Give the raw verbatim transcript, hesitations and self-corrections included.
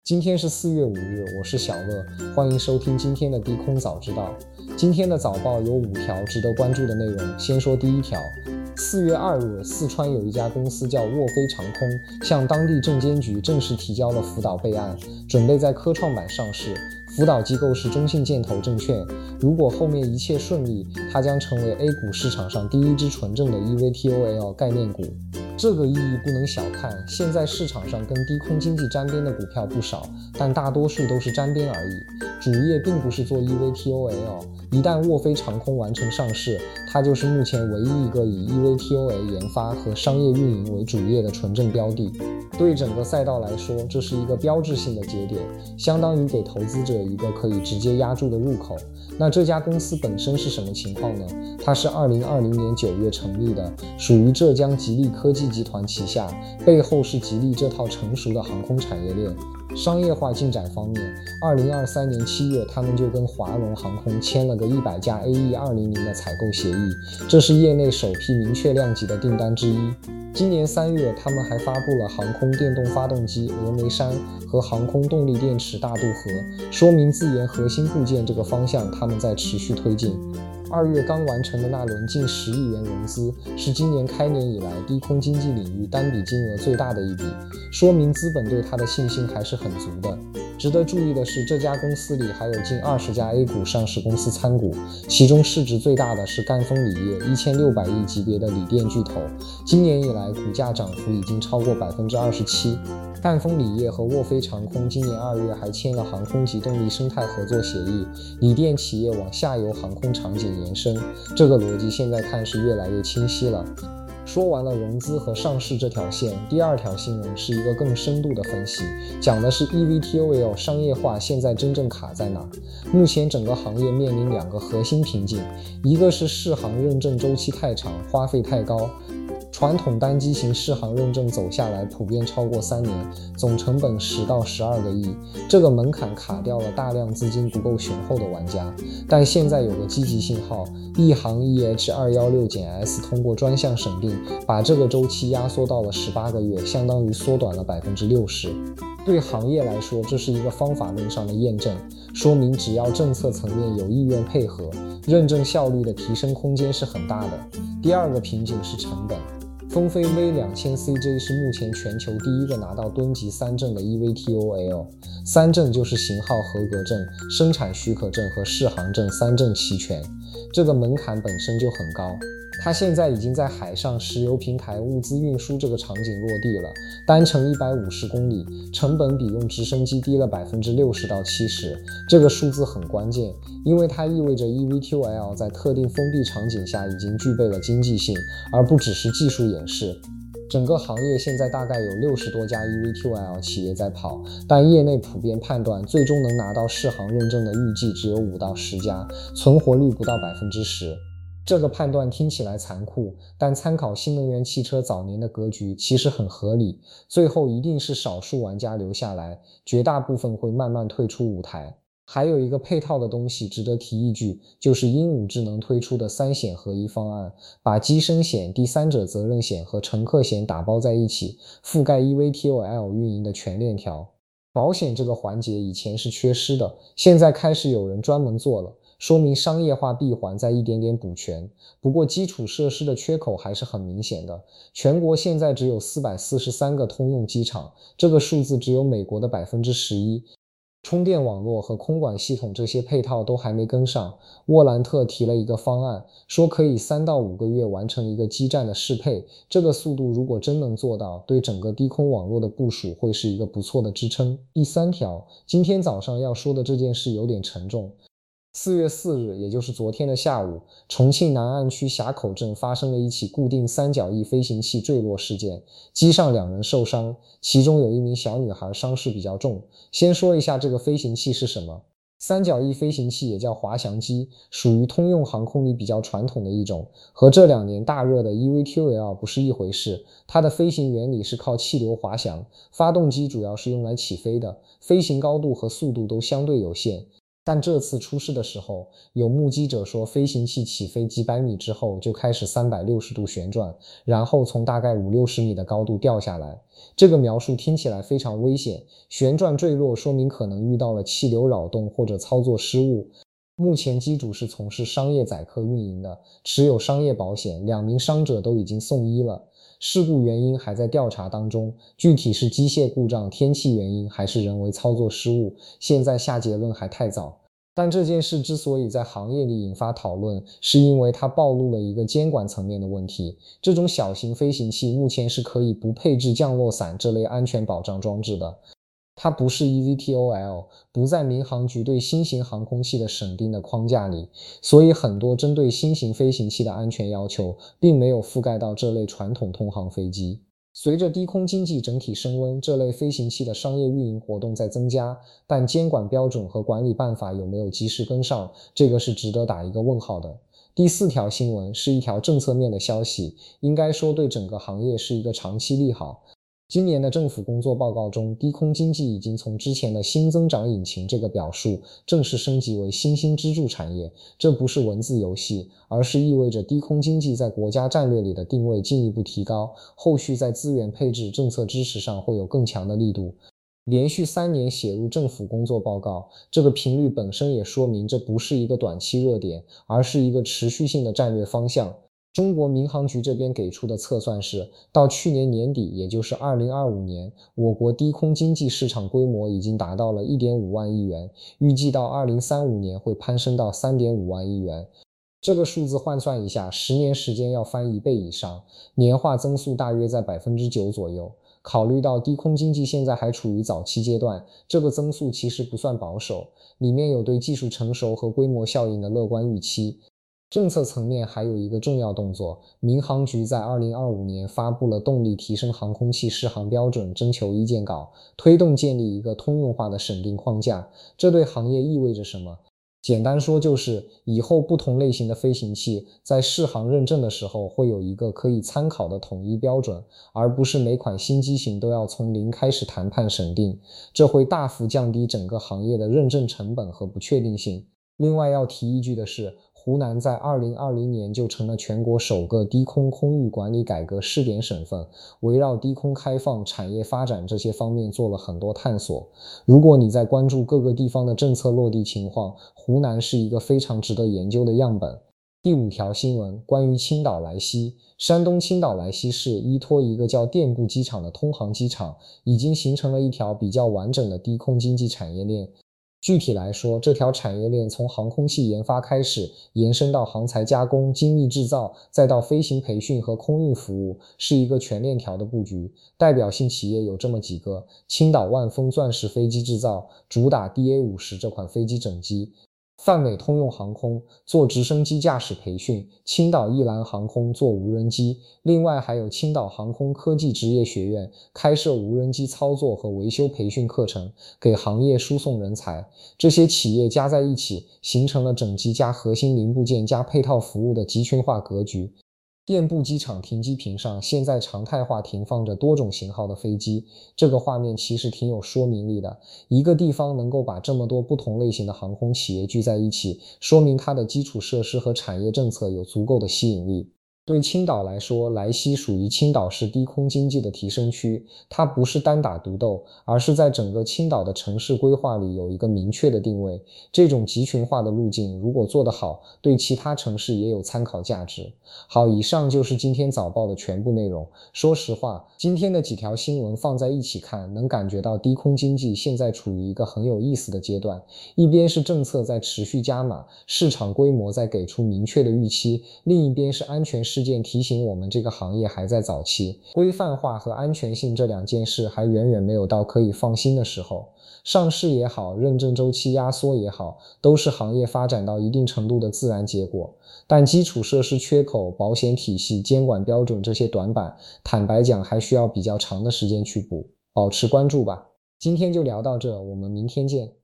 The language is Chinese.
今天是四月五日，我是小乐，欢迎收听今天的低空早知道。今天的早报有五条值得关注的内容，先说第一条。四月二日，四川有一家公司叫沃飞长空，向当地证监局正式提交了辅导备案，准备在科创板上市。辅导机构是中信建投证券，如果后面一切顺利，它将成为 A 股市场上第一只纯正的 E V T O L 概念股。这个意义不能小看，现在市场上跟低空经济沾边的股票不少，但大多数都是沾边而已，主业并不是做 E V T O L。 一旦沃飞长空完成上市，它就是目前唯一一个以 E V T O L 研发和商业运营为主业的纯正标的。对整个赛道来说，这是一个标志性的节点，相当于给投资者一个可以直接押注的入口。那这家公司本身是什么情况呢？它是二零二零年九月成立的，属于浙江吉利科技集团旗下，背后是吉利这套成熟的航空产业链。商业化进展方面，二零二三年七月，他们就跟华龙航空签了个一百架 A E 二零零的采购协议，这是业内首批明确量级的订单之一。今年三月，他们还发布了航空电动发动机峨眉山和航空动力电池大渡河，说明自研核心部件这个方向他们在持续推进。二月刚完成的那轮近十亿元融资，是今年开年以来低空经济领域单笔金额最大的一笔，说明资本对它的信心还是很足的。值得注意的是，这家公司里还有近二十家 A 股上市公司参股，其中市值最大的是赣锋锂业，一千六百亿级别的锂电巨头，今年以来股价涨幅已经超过 百分之二十七。赣锋锂业和沃飞长空今年二月还签了航空及动力生态合作协议，锂电企业往下游航空场景延伸，这个逻辑现在看是越来越清晰了。说完了融资和上市这条线，第二条新闻是一个更深度的分析，讲的是 E V T O L 商业化现在真正卡在哪。目前整个行业面临两个核心瓶颈，一个是适航认证周期太长，花费太高。传统单机型适航认证走下来普遍超过三年，总成本十到十二个亿，这个门槛卡掉了大量资金不够雄厚的玩家。但现在有个积极信号，一航 E H 二一六 S 通过专项审定，把这个周期压缩到了十八个月，相当于缩短了 百分之六十。对行业来说，这是一个方法论上的验证，说明只要政策层面有意愿配合，认证效率的提升空间是很大的。第二个瓶颈是成本。风飞 V 两千 C J 是目前全球第一个拿到吨级三证的 E V T O L， 三证就是型号合格证、生产许可证和适航证三证齐全，这个门槛本身就很高。它现在已经在海上石油平台物资运输这个场景落地了，单程一百五十公里，成本比用直升机低了 百分之六十到七十，这个数字很关键，因为它意味着 E V T O L 在特定封闭场景下已经具备了经济性，而不只是技术演示。整个行业现在大概有六十多家 E V T O L 企业在跑，但业内普遍判断最终能拿到适航认证的预计只有五到十家，存活率不到 百分之十。这个判断听起来残酷，但参考新能源汽车早年的格局其实很合理，最后一定是少数玩家留下来，绝大部分会慢慢退出舞台。还有一个配套的东西值得提一句，就是鹦鹉智能推出的三险合一方案，把机身险、第三者责任险和乘客险打包在一起，覆盖 E V T O L 运营的全链条。保险这个环节以前是缺失的，现在开始有人专门做了，说明商业化闭环在一点点补全。不过基础设施的缺口还是很明显的，全国现在只有四百四十三个通用机场，这个数字只有美国的 百分之十一。充电网络和空管系统这些配套都还没跟上。沃兰特提了一个方案，说可以三到五个月完成一个基站的适配，这个速度如果真能做到，对整个低空网络的部署会是一个不错的支撑。第三条，今天早上要说的这件事有点沉重。四月四日，也就是昨天的下午，重庆南岸区峡口镇发生了一起固定三角翼飞行器坠落事件，机上两人受伤，其中有一名小女孩伤势比较重。先说一下这个飞行器是什么。三角翼飞行器也叫滑翔机，属于通用航空里比较传统的一种，和这两年大热的 E V T O L 不是一回事。它的飞行原理是靠气流滑翔，发动机主要是用来起飞的，飞行高度和速度都相对有限。 但这次出事的时候，有目击者说飞行器起飞几百米之后就开始三百六十度旋转，然后从大概五六十米的高度掉下来。这个描述听起来非常危险，旋转坠落说明可能遇到了气流扰动或者操作失误。目前机主是从事商业载客运营的，持有商业保险，两名伤者都已经送医了。事故原因还在调查当中，具体是机械故障、天气原因还是人为操作失误，现在下结论还太早。但这件事之所以在行业里引发讨论，是因为它暴露了一个监管层面的问题。这种小型飞行器目前是可以不配置降落伞这类安全保障装置的，它不是 E V T O L， 不在民航局对新型航空器的审定的框架里，所以很多针对新型飞行器的安全要求并没有覆盖到这类传统通航飞机。随着低空经济整体升温，这类飞行器的商业运营活动在增加，但监管标准和管理办法有没有及时跟上，这个是值得打一个问号的。第四条新闻是一条政策面的消息，应该说对整个行业是一个长期利好。今年的政府工作报告中，低空经济已经从之前的新增长引擎这个表述正式升级为新兴支柱产业。这不是文字游戏，而是意味着低空经济在国家战略里的定位进一步提高，后续在资源配置、政策支持上会有更强的力度。连续三年写入政府工作报告，这个频率本身也说明这不是一个短期热点，而是一个持续性的战略方向。中国民航局这边给出的测算是，到去年年底，也就是二零二五年，我国低空经济市场规模已经达到了 一点五万亿元，预计到二零三五年会攀升到 三点五万亿元。这个数字换算一下，十年时间要翻一倍以上，年化增速大约在 百分之九 左右。考虑到低空经济现在还处于早期阶段，这个增速其实不算保守，里面有对技术成熟和规模效应的乐观预期。政策层面还有一个重要动作，民航局在二零二五年发布了动力提升航空器适航标准征求意见稿，推动建立一个通用化的审定框架。这对行业意味着什么？简单说就是以后不同类型的飞行器在适航认证的时候会有一个可以参考的统一标准，而不是每款新机型都要从零开始谈判审定，这会大幅降低整个行业的认证成本和不确定性。另外要提一句的是，湖南在二零二零年就成了全国首个低空空域管理改革试点省份，围绕低空开放、产业发展这些方面做了很多探索。如果你在关注各个地方的政策落地情况，湖南是一个非常值得研究的样本。第五条新闻，关于青岛莱西。山东青岛莱西市依托一个叫店铺机场的通航机场，已经形成了一条比较完整的低空经济产业链。具体来说，这条产业链从航空器研发开始，延伸到航材加工、精密制造，再到飞行培训和空运服务，是一个全链条的布局。代表性企业有这么几个：青岛万丰钻石飞机制造，主打 D A 五十 这款飞机整机；泛美通用航空做直升机驾驶培训，青岛一蓝航空做无人机，另外还有青岛航空科技职业学院开设无人机操作和维修培训课程，给行业输送人才。这些企业加在一起，形成了整机加核心零部件加配套服务的集群化格局。店铺机场停机坪上现在常态化停放着多种型号的飞机，这个画面其实挺有说明力的。一个地方能够把这么多不同类型的航空企业聚在一起，说明它的基础设施和产业政策有足够的吸引力。对青岛来说，莱西属于青岛市低空经济的提升区，它不是单打独斗，而是在整个青岛的城市规划里有一个明确的定位。这种集群化的路径如果做得好，对其他城市也有参考价值。好，以上就是今天早报的全部内容。说实话，今天的几条新闻放在一起看，能感觉到低空经济现在处于一个很有意思的阶段。一边是政策在持续加码，市场规模在给出明确的预期，另一边是安全事件提醒我们这个行业还在早期，规范化和安全性这两件事还远远没有到可以放心的时候。上市也好，认证周期压缩也好，都是行业发展到一定程度的自然结果。但基础设施缺口、保险体系、监管标准这些短板，坦白讲还需要比较长的时间去补。保持关注吧。今天就聊到这，我们明天见。